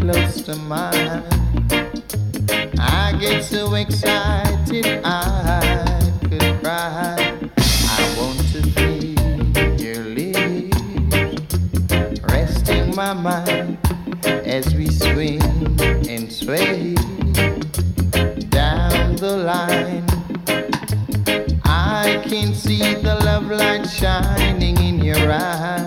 close to mine. I get so excited I could cry. I want to feel your lips resting my mind as we swing and sway down the line. I can see the love light shining in your eyes.